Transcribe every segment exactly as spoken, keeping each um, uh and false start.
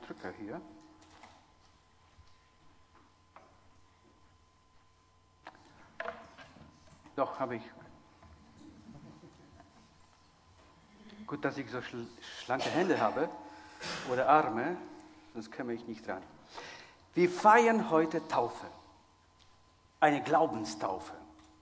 Drücker hier. Doch, habe ich. Gut, dass ich so schl- schlanke Hände habe oder Arme, sonst käme ich nicht dran. Wir feiern heute Taufe, eine Glaubenstaufe.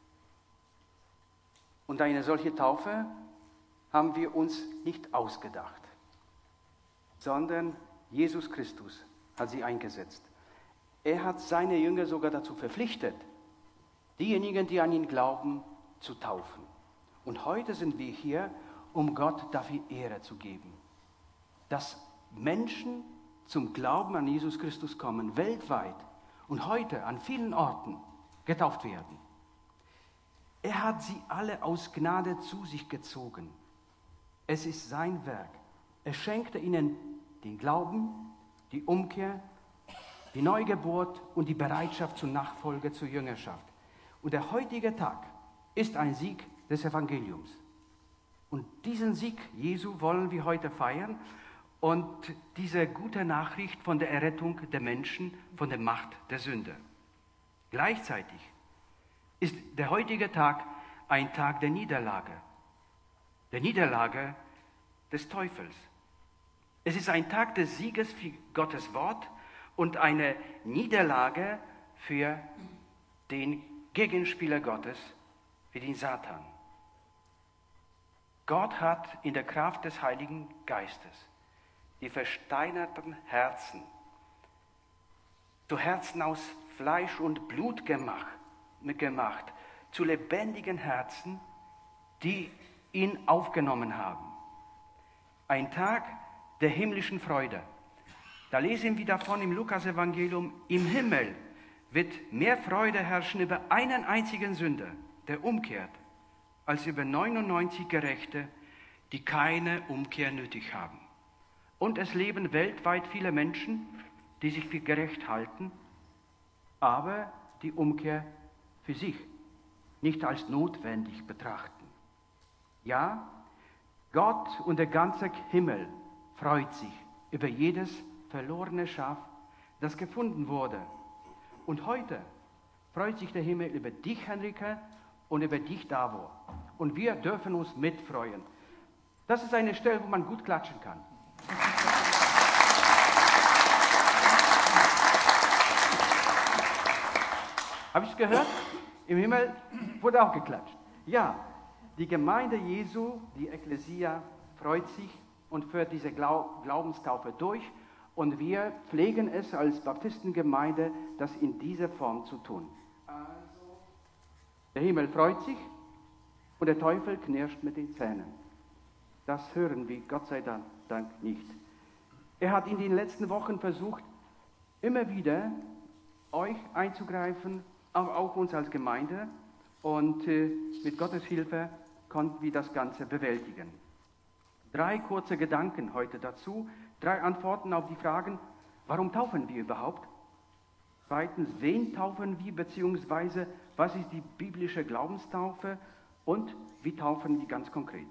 Und eine solche Taufe haben wir uns nicht ausgedacht, sondern Jesus Christus hat sie eingesetzt. Er hat seine Jünger sogar dazu verpflichtet, diejenigen, die an ihn glauben, zu taufen. Und heute sind wir hier, um Gott dafür Ehre zu geben, dass Menschen zum Glauben an Jesus Christus kommen, weltweit und heute an vielen Orten getauft werden. Er hat sie alle aus Gnade zu sich gezogen. Es ist sein Werk. Er schenkte ihnen den Glauben, die Umkehr, die Neugeburt und die Bereitschaft zur Nachfolge, zur Jüngerschaft. Und der heutige Tag ist ein Sieg des Evangeliums. Und diesen Sieg Jesu wollen wir heute feiern und diese gute Nachricht von der Errettung der Menschen von der Macht der Sünde. Gleichzeitig ist der heutige Tag ein Tag der Niederlage, der Niederlage des Teufels. Es ist ein Tag des Sieges für Gottes Wort und eine Niederlage für den Gegenspieler Gottes, für den Satan. Gott hat in der Kraft des Heiligen Geistes die versteinerten Herzen zu Herzen aus Fleisch und Blut gemacht, gemacht, zu lebendigen Herzen, die ihn aufgenommen haben. Ein Tag der himmlischen Freude. Da lesen wir davon im Lukas-Evangelium, im Himmel wird mehr Freude herrschen über einen einzigen Sünder, der umkehrt, als über neunundneunzig Gerechte, die keine Umkehr nötig haben. Und es leben weltweit viele Menschen, die sich für gerecht halten, aber die Umkehr für sich nicht als notwendig betrachten. Ja, Gott und der ganze Himmel freut sich über jedes verlorene Schaf, das gefunden wurde. Und heute freut sich der Himmel über dich, Henrike, und über dich, Davor. Und wir dürfen uns mitfreuen. Das ist eine Stelle, wo man gut klatschen kann. Habe ich es gehört? Im Himmel wurde auch geklatscht. Ja, die Gemeinde Jesu, die Ekklesia, freut sich und führt diese Glau- Glaubenstaufe durch. Und wir pflegen es als Baptistengemeinde, das in dieser Form zu tun. Also, der Himmel freut sich und der Teufel knirscht mit den Zähnen. Das hören wir Gott sei Dank nicht. Er hat in den letzten Wochen versucht, immer wieder euch einzugreifen, aber auch uns als Gemeinde. Und äh, mit Gottes Hilfe konnten wir das Ganze bewältigen. Drei kurze Gedanken heute dazu. Drei Antworten auf die Fragen, warum taufen wir überhaupt? Zweitens, wen taufen wir, beziehungsweise was ist die biblische Glaubenstaufe und wie taufen wir ganz konkret?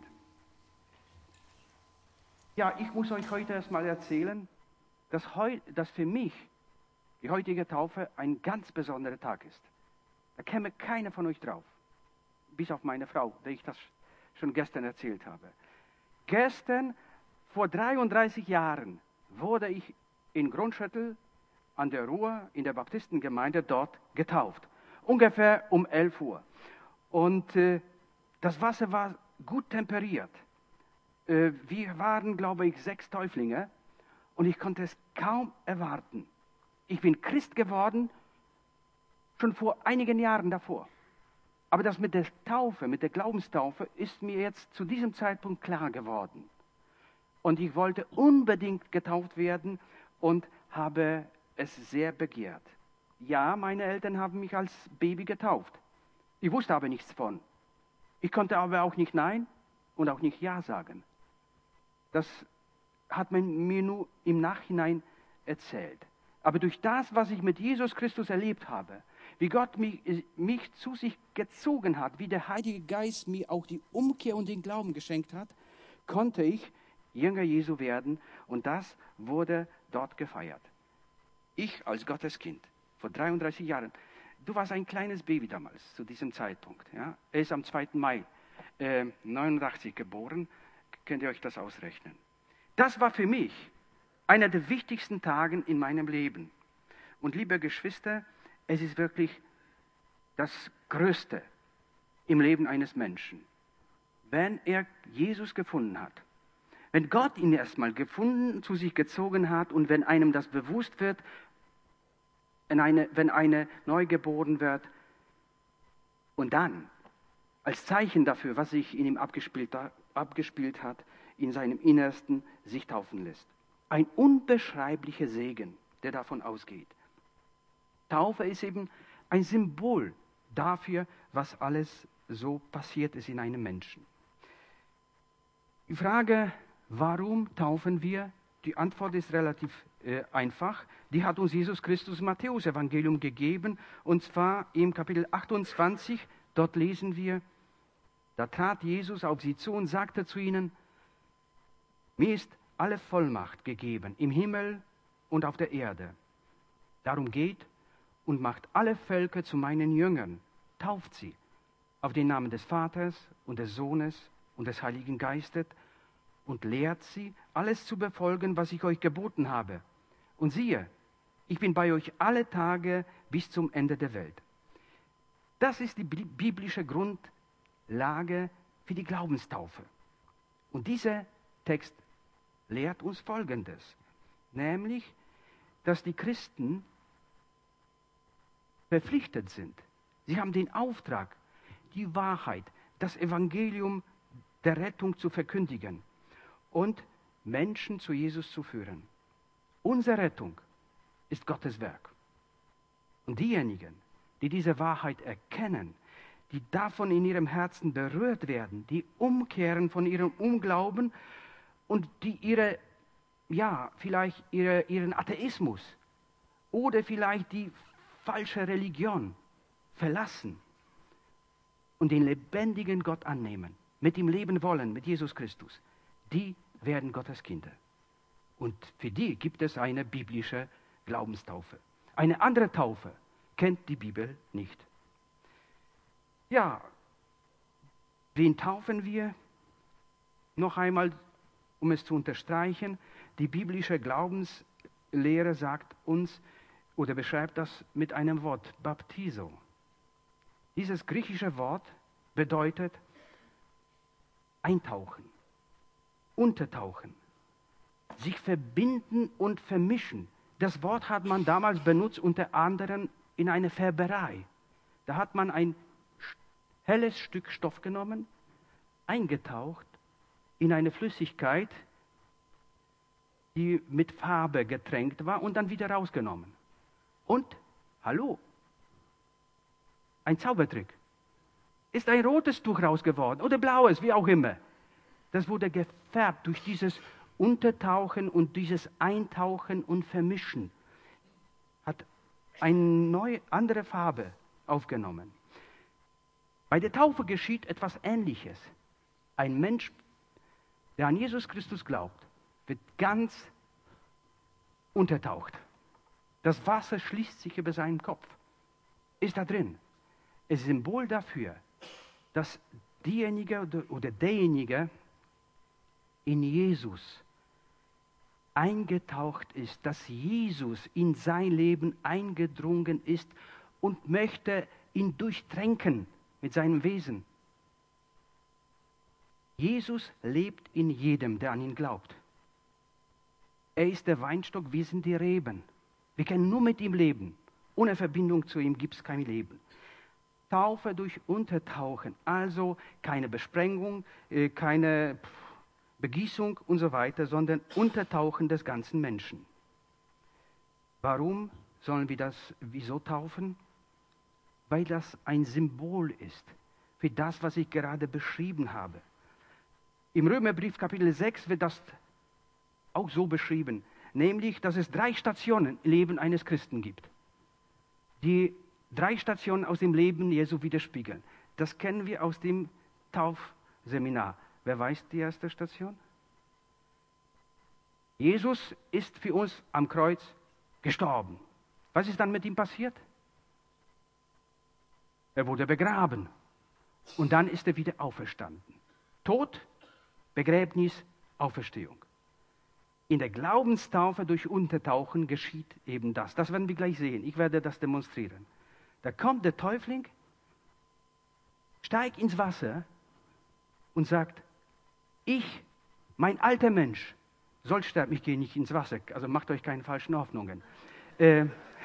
Ja, ich muss euch heute erstmal erzählen, dass, heu, dass für mich die heutige Taufe ein ganz besonderer Tag ist. Da käme keiner von euch drauf, bis auf meine Frau, der ich das schon gestern erzählt habe. Gestern, vor dreiunddreißig Jahren, wurde ich in Grundschüttel an der Ruhr in der Baptistengemeinde dort getauft. Ungefähr um elf Uhr. Und äh, das Wasser war gut temperiert. Äh, wir waren, glaube ich, sechs Täuflinge und ich konnte es kaum erwarten. Ich bin Christ geworden, schon vor einigen Jahren davor. Aber das mit der Taufe, mit der Glaubenstaufe, ist mir jetzt zu diesem Zeitpunkt klar geworden. Und ich wollte unbedingt getauft werden und habe es sehr begehrt. Ja, meine Eltern haben mich als Baby getauft. Ich wusste aber nichts von. Ich konnte aber auch nicht Nein und auch nicht Ja sagen. Das hat man mir nur im Nachhinein erzählt. Aber durch das, was ich mit Jesus Christus erlebt habe, wie Gott mich, mich zu sich gezogen hat, wie der Heilige Geist mir auch die Umkehr und den Glauben geschenkt hat, konnte ich Jünger Jesu werden. Und das wurde dort gefeiert. Ich als Gotteskind, vor dreiunddreißig Jahren, du warst ein kleines Baby damals, zu diesem Zeitpunkt. Ja? Er ist am zweiten Mai äh, neunundachtzig geboren, könnt ihr euch das ausrechnen. Das war für mich einer der wichtigsten Tage in meinem Leben. Und liebe Geschwister, es ist wirklich das Größte im Leben eines Menschen, wenn er Jesus gefunden hat. Wenn Gott ihn erstmal gefunden, zu sich gezogen hat und wenn einem das bewusst wird, wenn eine, wenn eine neu geboren wird und dann als Zeichen dafür, was sich in ihm abgespielt, abgespielt hat, in seinem Innersten sich taufen lässt. Ein unbeschreiblicher Segen, der davon ausgeht. Taufe ist eben ein Symbol dafür, was alles so passiert ist in einem Menschen. Die Frage, warum taufen wir? Die Antwort ist relativ äh, einfach. Die hat uns Jesus Christus im Matthäus-Evangelium gegeben. Und zwar im Kapitel achtundzwanzig. Dort lesen wir, da trat Jesus auf sie zu und sagte zu ihnen, mir ist alle Vollmacht gegeben, im Himmel und auf der Erde. Darum geht und macht alle Völker zu meinen Jüngern, tauft sie auf den Namen des Vaters und des Sohnes und des Heiligen Geistes und lehrt sie, alles zu befolgen, was ich euch geboten habe. Und siehe, ich bin bei euch alle Tage bis zum Ende der Welt. Das ist die biblische Grundlage für die Glaubenstaufe. Und dieser Text lehrt uns Folgendes, nämlich, dass die Christen verpflichtet sind. Sie haben den Auftrag, die Wahrheit, das Evangelium der Rettung zu verkündigen und Menschen zu Jesus zu führen. Unsere Rettung ist Gottes Werk. Und diejenigen, die diese Wahrheit erkennen, die davon in ihrem Herzen berührt werden, die umkehren von ihrem Unglauben und die ihre, ja, vielleicht ihre, ihren Atheismus oder vielleicht die falsche Religion verlassen und den lebendigen Gott annehmen, mit ihm leben wollen, mit Jesus Christus, die werden Gottes Kinder. Und für die gibt es eine biblische Glaubenstaufe. Eine andere Taufe kennt die Bibel nicht. Ja, wen taufen wir? Noch einmal, um es zu unterstreichen, die biblische Glaubenslehre sagt uns oder beschreibt das mit einem Wort, Baptizo. Dieses griechische Wort bedeutet eintauchen, untertauchen, sich verbinden und vermischen. Das Wort hat man damals benutzt, unter anderem in einer Färberei. Da hat man ein helles Stück Stoff genommen, eingetaucht in eine Flüssigkeit, die mit Farbe getränkt war und dann wieder rausgenommen. Und, hallo, ein Zaubertrick. Ist ein rotes Tuch raus geworden oder blaues, wie auch immer. Das wurde gefärbt durch dieses Untertauchen und dieses Eintauchen und Vermischen. Hat eine neue, andere Farbe aufgenommen. Bei der Taufe geschieht etwas Ähnliches. Ein Mensch, der an Jesus Christus glaubt, wird ganz untertaucht. Das Wasser schließt sich über seinen Kopf. Ist da drin. Es ist ein Symbol dafür, dass diejenige oder, oder derjenige in Jesus eingetaucht ist, dass Jesus in sein Leben eingedrungen ist und möchte ihn durchtränken mit seinem Wesen. Jesus lebt in jedem, der an ihn glaubt. Er ist der Weinstock, wir sind die Reben. Wir können nur mit ihm leben. Ohne Verbindung zu ihm gibt es kein Leben. Taufe durch Untertauchen, also keine Besprengung, keine Begießung und so weiter, sondern Untertauchen des ganzen Menschen. Warum sollen wir das, wieso taufen? Weil das ein Symbol ist für das, was ich gerade beschrieben habe. Im Römerbrief Kapitel sechs wird das auch so beschrieben, nämlich, dass es drei Stationen im Leben eines Christen gibt, die drei Stationen aus dem Leben Jesu widerspiegeln. Das kennen wir aus dem Taufseminar. Wer weiß die erste Station? Jesus ist für uns am Kreuz gestorben. Was ist dann mit ihm passiert? Er wurde begraben und dann ist er wieder auferstanden. Tod, Begräbnis, Auferstehung. In der Glaubenstaufe durch Untertauchen geschieht eben das. Das werden wir gleich sehen. Ich werde das demonstrieren. Da kommt der Täufling, steigt ins Wasser und sagt, ich, mein alter Mensch, soll sterben. Ich gehe nicht ins Wasser, also macht euch keine falschen Hoffnungen. Äh,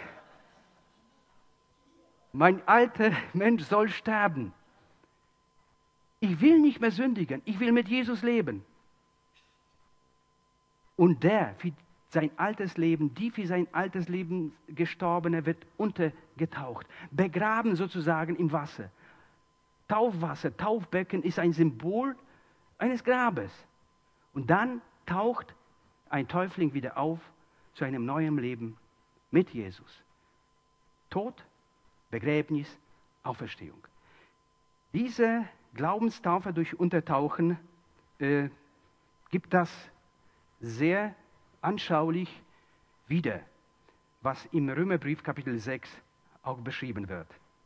mein alter Mensch soll sterben. Ich will nicht mehr sündigen, ich will mit Jesus leben. Und der für sein altes Leben, die für sein altes Leben Gestorbene, wird untergetaucht, begraben sozusagen im Wasser. Taufwasser, Taufbecken ist ein Symbol eines Grabes. Und dann taucht ein Täufling wieder auf zu einem neuen Leben mit Jesus. Tod, Begräbnis, Auferstehung. Diese Glaubenstaufe durch Untertauchen äh, gibt das sehr anschaulich wieder, was im Römerbrief Kapitel sechs auch beschrieben wird.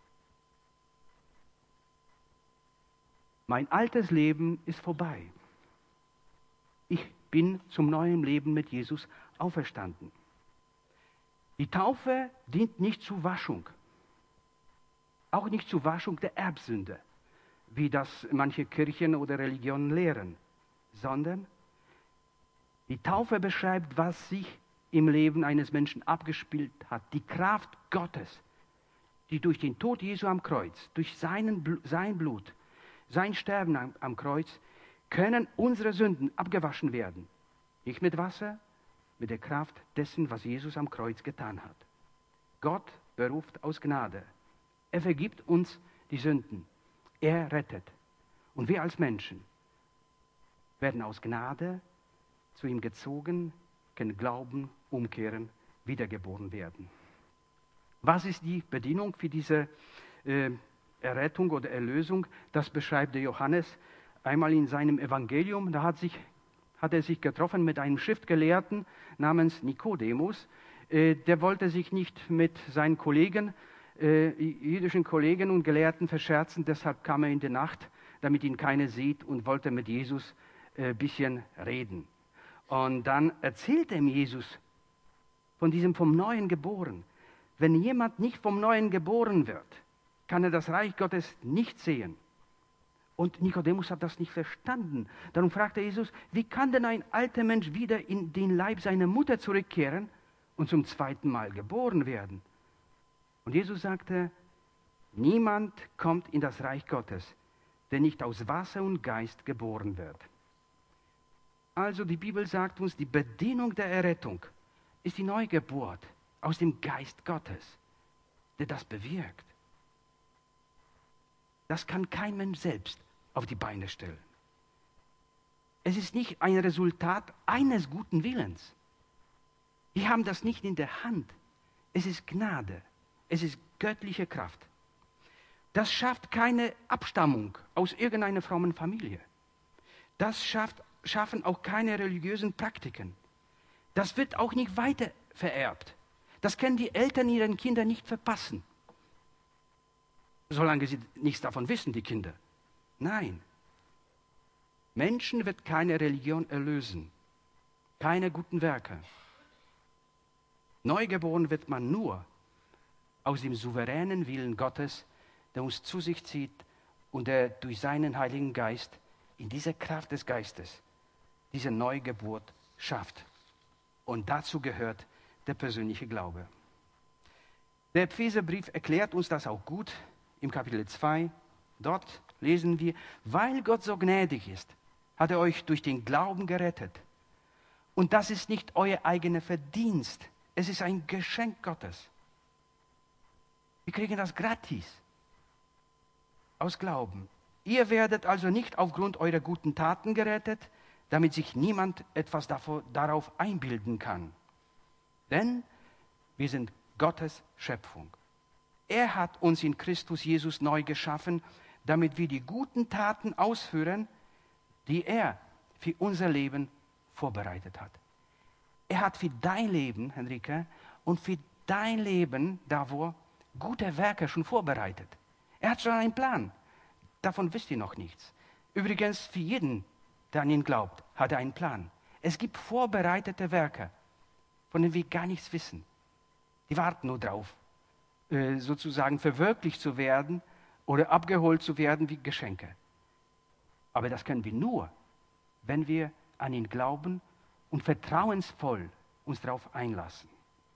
Mein altes Leben ist vorbei. Ich bin zum neuen Leben mit Jesus auferstanden. Die Taufe dient nicht zur Waschung, auch nicht zur Waschung der Erbsünde, wie das manche Kirchen oder Religionen lehren, sondern die Taufe beschreibt, was sich im Leben eines Menschen abgespielt hat. Die Kraft Gottes, die durch den Tod Jesu am Kreuz, durch seinen, sein Blut, sein Sterben am, am Kreuz, können unsere Sünden abgewaschen werden. Nicht mit Wasser, mit der Kraft dessen, was Jesus am Kreuz getan hat. Gott beruft aus Gnade. Er vergibt uns die Sünden. Er rettet. Und wir als Menschen werden aus Gnade zu ihm gezogen, können glauben, umkehren, wiedergeboren werden. Was ist die Bedingung für diese äh, Errettung oder Erlösung? Das beschreibt der Johannes einmal in seinem Evangelium. Da hat, sich, hat er sich getroffen mit einem Schriftgelehrten namens Nikodemus. Äh, der wollte sich nicht mit seinen Kollegen, äh, jüdischen Kollegen und Gelehrten verscherzen. Deshalb kam er in die Nacht, damit ihn keiner sieht, und wollte mit Jesus ein äh, bisschen reden. Und dann erzählt ihm Jesus von diesem vom Neuen geboren. Wenn jemand nicht vom Neuen geboren wird, kann er das Reich Gottes nicht sehen. Und Nikodemus hat das nicht verstanden. Darum fragte Jesus, wie kann denn ein alter Mensch wieder in den Leib seiner Mutter zurückkehren und zum zweiten Mal geboren werden? Und Jesus sagte, niemand kommt in das Reich Gottes, der nicht aus Wasser und Geist geboren wird. Also die Bibel sagt uns, die Bedingung der Errettung ist die Neugeburt aus dem Geist Gottes, der das bewirkt. Das kann kein Mensch selbst auf die Beine stellen. Es ist nicht ein Resultat eines guten Willens. Wir haben das nicht in der Hand. Es ist Gnade. Es ist göttliche Kraft. Das schafft keine Abstammung aus irgendeiner frommen Familie. Das schafft schaffen auch keine religiösen Praktiken. Das wird auch nicht weiter vererbt. Das können die Eltern ihren Kindern nicht verpassen. Solange sie nichts davon wissen, die Kinder. Nein. Menschen wird keine Religion erlösen. Keine guten Werke. Neugeboren wird man nur aus dem souveränen Willen Gottes, der uns zu sich zieht und der durch seinen Heiligen Geist in dieser Kraft des Geistes diese Neugeburt schafft. Und dazu gehört der persönliche Glaube. Der Epheserbrief erklärt uns das auch gut im Kapitel zwei. Dort lesen wir, weil Gott so gnädig ist, hat er euch durch den Glauben gerettet. Und das ist nicht euer eigener Verdienst, es ist ein Geschenk Gottes. Wir kriegen das gratis aus Glauben. Ihr werdet also nicht aufgrund eurer guten Taten gerettet, damit sich niemand etwas davor, darauf einbilden kann. Denn wir sind Gottes Schöpfung. Er hat uns in Christus Jesus neu geschaffen, damit wir die guten Taten ausführen, die er für unser Leben vorbereitet hat. Er hat für dein Leben, Henrike, und für dein Leben, Davor, gute Werke schon vorbereitet. Er hat schon einen Plan. Davon wisst ihr noch nichts. Übrigens, für jeden, der an ihn glaubt, hat er einen Plan. Es gibt vorbereitete Werke, von denen wir gar nichts wissen. Die warten nur drauf, äh, sozusagen verwirklicht zu werden oder abgeholt zu werden wie Geschenke. Aber das können wir nur, wenn wir an ihn glauben und vertrauensvoll uns darauf einlassen.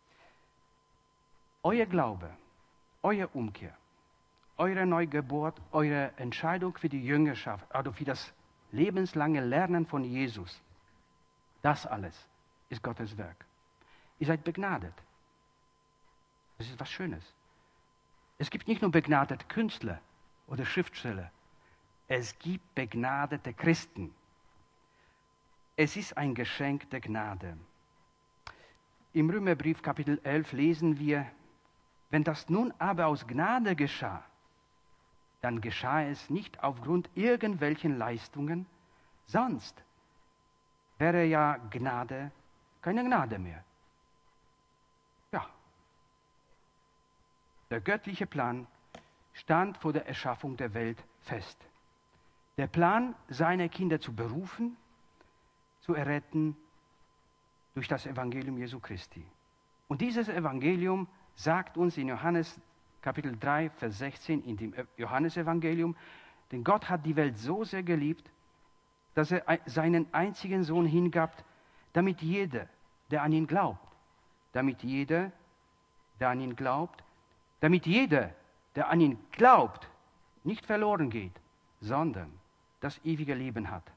Euer Glaube, eure Umkehr, eure Neugeburt, eure Entscheidung für die Jüngerschaft, also für das lebenslange Lernen von Jesus, das alles ist Gottes Werk. Ihr seid begnadet. Das ist was Schönes. Es gibt nicht nur begnadete Künstler oder Schriftsteller. Es gibt begnadete Christen. Es ist ein Geschenk der Gnade. Im Römerbrief Kapitel elf lesen wir, wenn das nun aber aus Gnade geschah, dann geschah es nicht aufgrund irgendwelchen Leistungen, sonst wäre ja Gnade keine Gnade mehr. Ja. Der göttliche Plan stand vor der Erschaffung der Welt fest. Der Plan, seine Kinder zu berufen, zu erretten durch das Evangelium Jesu Christi. Und dieses Evangelium sagt uns in Johannes Kapitel drei, Vers sechzehn, in dem Johannesevangelium, denn Gott hat die Welt so sehr geliebt, dass er seinen einzigen Sohn hingab, damit jeder, der an ihn glaubt, damit jeder, der an ihn glaubt, damit jeder, der an ihn glaubt, nicht verloren geht, sondern das ewige Leben hat.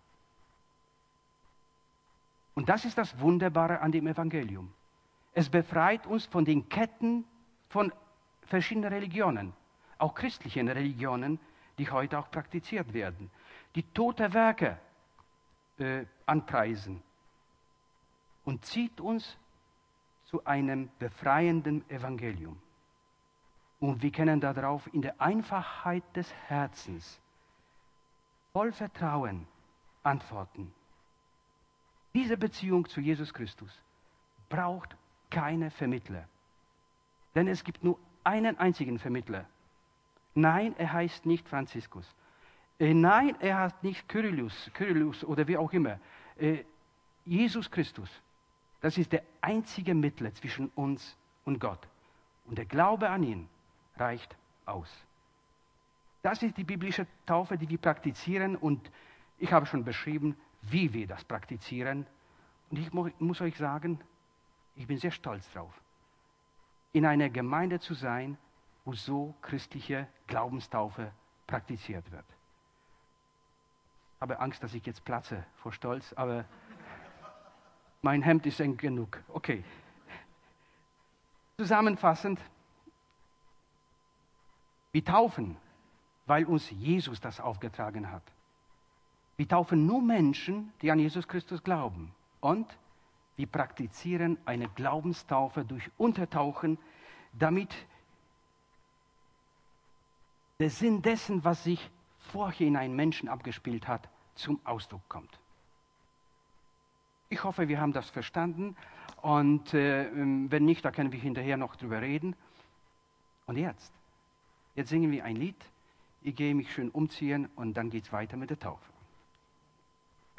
Und das ist das Wunderbare an dem Evangelium. Es befreit uns von den Ketten von verschiedenen Religionen, auch christlichen Religionen, die heute auch praktiziert werden, die tote Werke äh, anpreisen und zieht uns zu einem befreienden Evangelium. Und wir können darauf in der Einfachheit des Herzens voll Vertrauen antworten. Diese Beziehung zu Jesus Christus braucht keine Vermittler. Denn es gibt nur einen einzigen Vermittler. Nein, er heißt nicht Franziskus. Äh, nein, er heißt nicht Kyrillus, Kyrillus oder wie auch immer. Äh, Jesus Christus, das ist der einzige Mittler zwischen uns und Gott. Und der Glaube an ihn reicht aus. Das ist die biblische Taufe, die wir praktizieren. Und ich habe schon beschrieben, wie wir das praktizieren. Und ich muss euch sagen, ich bin sehr stolz drauf, in einer Gemeinde zu sein, wo so christliche Glaubenstaufe praktiziert wird. Ich habe Angst, dass ich jetzt platze vor Stolz, aber mein Hemd ist eng genug. Okay. Zusammenfassend, wir taufen, weil uns Jesus das aufgetragen hat. Wir taufen nur Menschen, die an Jesus Christus glauben. Und wir praktizieren eine Glaubenstaufe durch Untertauchen, damit der Sinn dessen, was sich vorher in einem Menschen abgespielt hat, zum Ausdruck kommt. Ich hoffe, wir haben das verstanden. Und äh, wenn nicht, da können wir hinterher noch drüber reden. Und jetzt? Jetzt singen wir ein Lied. Ich gehe mich schön umziehen und dann geht es weiter mit der Taufe.